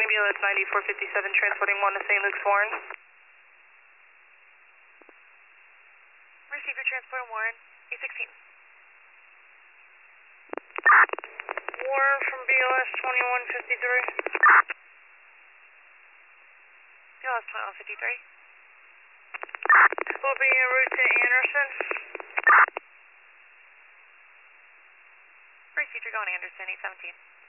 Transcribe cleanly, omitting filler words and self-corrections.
BLS 9457, transporting 1 to St. Luke's Warren. Receiver transport Warren, A16. Warren from BLS 2153. BLS 2153. We'll be en route to Anderson. Receiver going Anderson, 817.